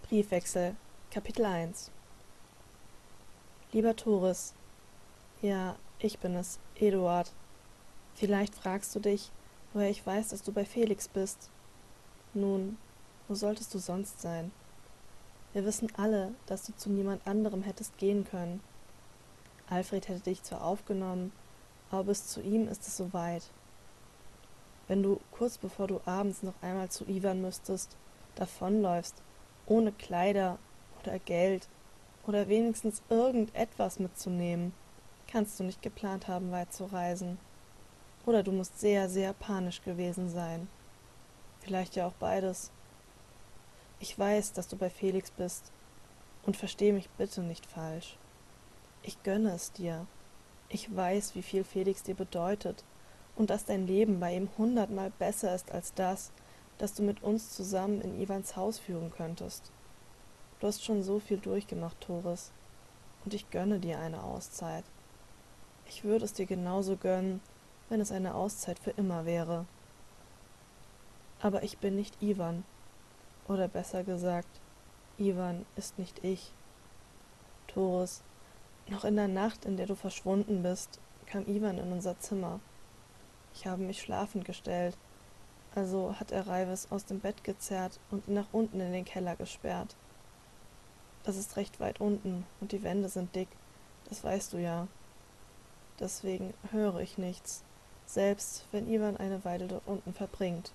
Briefwechsel, Kapitel 1. Lieber Thoris, ja, ich bin es, Eduard. Vielleicht fragst du dich, woher ich weiß, dass du bei Felix bist. Nun, wo solltest du sonst sein? Wir wissen alle, dass du zu niemand anderem hättest gehen können. Alfred hätte dich zwar aufgenommen, aber bis zu ihm ist es so weit. Wenn du kurz bevor du abends noch einmal zu Iwan müsstest, davonläufst, ohne Kleider oder Geld oder wenigstens irgendetwas mitzunehmen, kannst du nicht geplant haben, weit zu reisen. Oder du musst sehr, sehr panisch gewesen sein. Vielleicht ja auch beides. Ich weiß, dass du bei Felix bist, und versteh mich bitte nicht falsch. Ich gönne es dir. Ich weiß, wie viel Felix dir bedeutet und dass dein Leben bei ihm 100-mal besser ist als das du mit uns zusammen in Iwans Haus führen könntest. Du hast schon so viel durchgemacht, Thoris, und ich gönne dir eine Auszeit. Ich würde es dir genauso gönnen, wenn es eine Auszeit für immer wäre. Aber ich bin nicht Iwan, oder besser gesagt, Iwan ist nicht ich. Thoris, noch in der Nacht, in der du verschwunden bist, kam Iwan in unser Zimmer. Ich habe mich schlafend gestellt, also hat er Raivis aus dem Bett gezerrt und ihn nach unten in den Keller gesperrt. Das ist recht weit unten und die Wände sind dick, das weißt du ja. Deswegen höre ich nichts, selbst wenn Iwan eine Weile dort unten verbringt.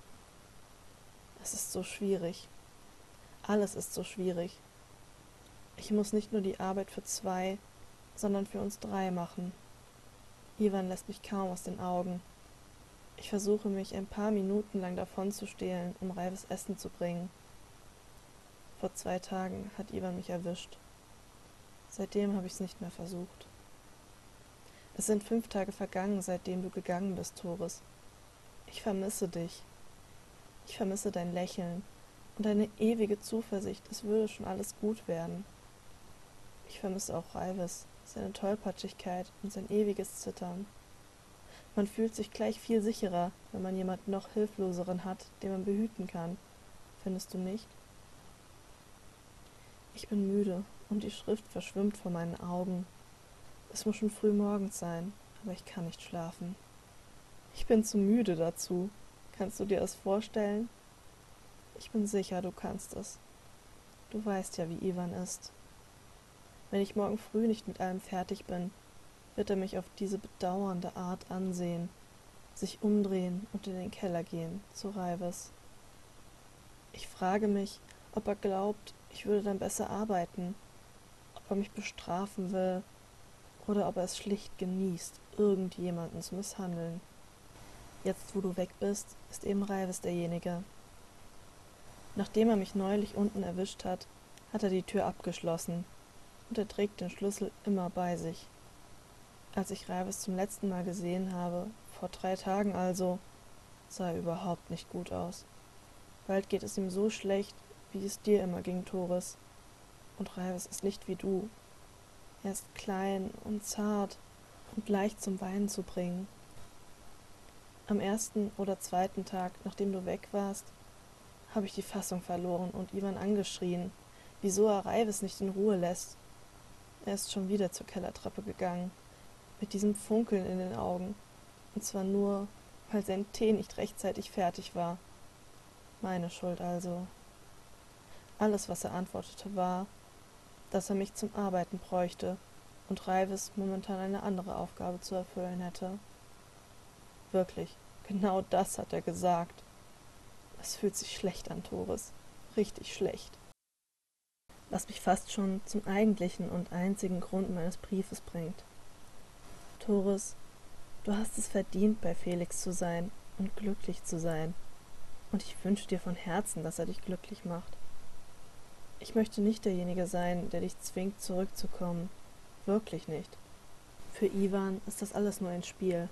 Es ist so schwierig. Alles ist so schwierig. Ich muss nicht nur die Arbeit für 2, sondern für uns 3 machen. Iwan lässt mich kaum aus den Augen. Ich versuche mich ein paar Minuten lang davonzustehlen, um Raivis Essen zu bringen. Vor 2 Tagen hat Iwan mich erwischt. Seitdem habe ich es nicht mehr versucht. Es sind 5 Tage vergangen, seitdem du gegangen bist, Thoris. Ich vermisse dich. Ich vermisse dein Lächeln und deine ewige Zuversicht, es würde schon alles gut werden. Ich vermisse auch Raivis, seine Tollpatschigkeit und sein ewiges Zittern. Man fühlt sich gleich viel sicherer, wenn man jemanden noch Hilfloseren hat, den man behüten kann. Findest du nicht? Ich bin müde und die Schrift verschwimmt vor meinen Augen. Es muss schon früh morgens sein, aber ich kann nicht schlafen. Ich bin zu müde dazu. Kannst du dir das vorstellen? Ich bin sicher, du kannst es. Du weißt ja, wie Iwan ist. Wenn ich morgen früh nicht mit allem fertig bin, wird er mich auf diese bedauernde Art ansehen, sich umdrehen und in den Keller gehen, zu Raivis. Ich frage mich, ob er glaubt, ich würde dann besser arbeiten, ob er mich bestrafen will oder ob er es schlicht genießt, irgendjemanden zu misshandeln. Jetzt, wo du weg bist, ist eben Raivis derjenige. Nachdem er mich neulich unten erwischt hat, hat er die Tür abgeschlossen und er trägt den Schlüssel immer bei sich. Als ich Raivis zum letzten Mal gesehen habe, vor 3 Tagen also, sah er überhaupt nicht gut aus. Bald geht es ihm so schlecht, wie es dir immer ging, Thoris. Und Raivis ist nicht wie du. Er ist klein und zart und leicht zum Weinen zu bringen. Am 1. oder 2. Tag, nachdem du weg warst, habe ich die Fassung verloren und Iwan angeschrien, wieso er Raivis nicht in Ruhe lässt. Er ist schon wieder zur Kellertreppe gegangen, mit diesem Funkeln in den Augen, und zwar nur, weil sein Tee nicht rechtzeitig fertig war. Meine Schuld also. Alles, was er antwortete, war, dass er mich zum Arbeiten bräuchte und Raivis momentan eine andere Aufgabe zu erfüllen hätte. Wirklich, genau das hat er gesagt. Es fühlt sich schlecht an, Thoris. Richtig schlecht. Was mich fast schon zum eigentlichen und einzigen Grund meines Briefes bringt. Thoris, du hast es verdient, bei Felix zu sein und glücklich zu sein. Und ich wünsche dir von Herzen, dass er dich glücklich macht. Ich möchte nicht derjenige sein, der dich zwingt, zurückzukommen. Wirklich nicht. Für Iwan ist das alles nur ein Spiel.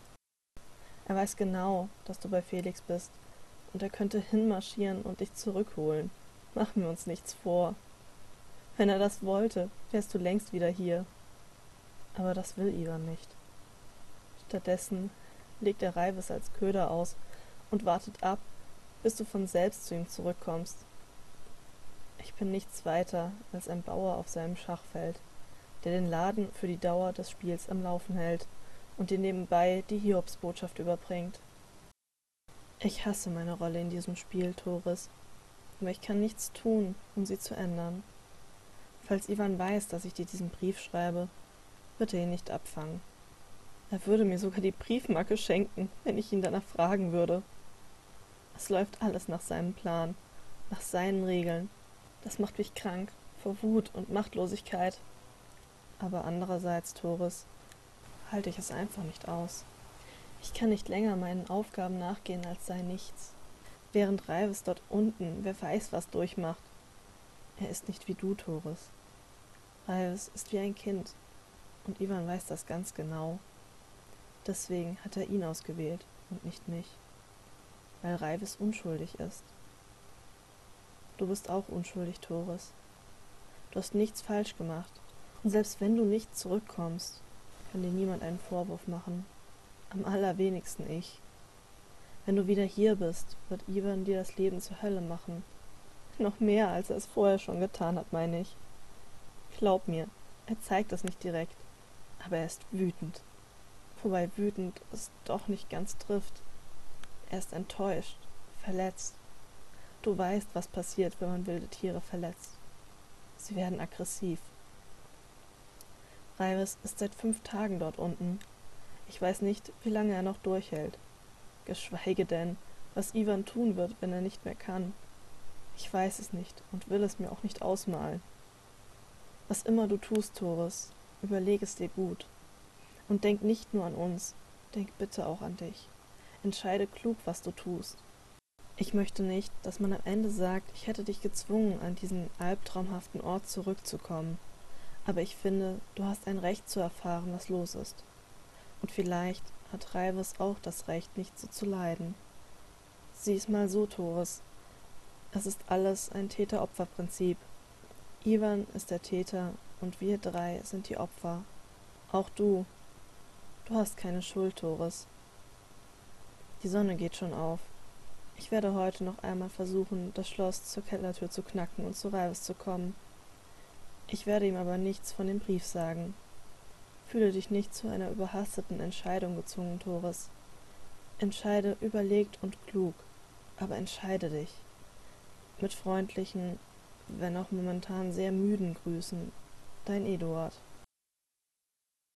Er weiß genau, dass du bei Felix bist, und er könnte hinmarschieren und dich zurückholen. Machen wir uns nichts vor. Wenn er das wollte, wärst du längst wieder hier. Aber das will Iwan nicht. Stattdessen legt er Raivis als Köder aus und wartet ab, bis du von selbst zu ihm zurückkommst. Ich bin nichts weiter als ein Bauer auf seinem Schachfeld, der den Laden für die Dauer des Spiels am Laufen hält und dir nebenbei die Hiobsbotschaft überbringt. Ich hasse meine Rolle in diesem Spiel, Thoris, aber ich kann nichts tun, um sie zu ändern. Falls Ivan weiß, dass ich dir diesen Brief schreibe, wird er ihn nicht abfangen. Er würde mir sogar die Briefmarke schenken, wenn ich ihn danach fragen würde. Es läuft alles nach seinem Plan, nach seinen Regeln. Das macht mich krank, vor Wut und Machtlosigkeit. Aber andererseits, Thoris, halte ich es einfach nicht aus. Ich kann nicht länger meinen Aufgaben nachgehen, als sei nichts. Während Reives dort unten, wer weiß was durchmacht. Er ist nicht wie du, Thoris. Reives ist wie ein Kind. Und Ivan weiß das ganz genau. Deswegen hat er ihn ausgewählt und nicht mich. Weil Reives unschuldig ist. Du bist auch unschuldig, Thoris. Du hast nichts falsch gemacht. Und selbst wenn du nicht zurückkommst, kann dir niemand einen Vorwurf machen. Am allerwenigsten ich. Wenn du wieder hier bist, wird Ivan dir das Leben zur Hölle machen. Noch mehr, als er es vorher schon getan hat, meine ich. Glaub mir, er zeigt es nicht direkt, aber er ist wütend. Wobei wütend es doch nicht ganz trifft. Er ist enttäuscht, verletzt. Du weißt, was passiert, wenn man wilde Tiere verletzt. Sie werden aggressiv. Reives ist seit 5 Tagen dort unten. Ich weiß nicht, wie lange er noch durchhält. Geschweige denn, was Ivan tun wird, wenn er nicht mehr kann. Ich weiß es nicht und will es mir auch nicht ausmalen. Was immer du tust, Thoris, überleg es dir gut. Und denk nicht nur an uns, denk bitte auch an dich. Entscheide klug, was du tust. Ich möchte nicht, dass man am Ende sagt, ich hätte dich gezwungen, an diesen albtraumhaften Ort zurückzukommen. Aber ich finde, du hast ein Recht zu erfahren, was los ist. Und vielleicht hat Reives auch das Recht, nicht so zu leiden. Sieh's mal so, Thoris. Es ist alles ein Täter-Opfer-Prinzip. Ivan ist der Täter und wir 3 sind die Opfer. Auch du. Du hast keine Schuld, Thoris. Die Sonne geht schon auf. Ich werde heute noch einmal versuchen, das Schloss zur Kellertür zu knacken und zu Reives zu kommen. Ich werde ihm aber nichts von dem Brief sagen. Fühle dich nicht zu einer überhasteten Entscheidung gezwungen, Thoris. Entscheide überlegt und klug, aber entscheide dich. Mit freundlichen, wenn auch momentan sehr müden Grüßen, dein Eduard.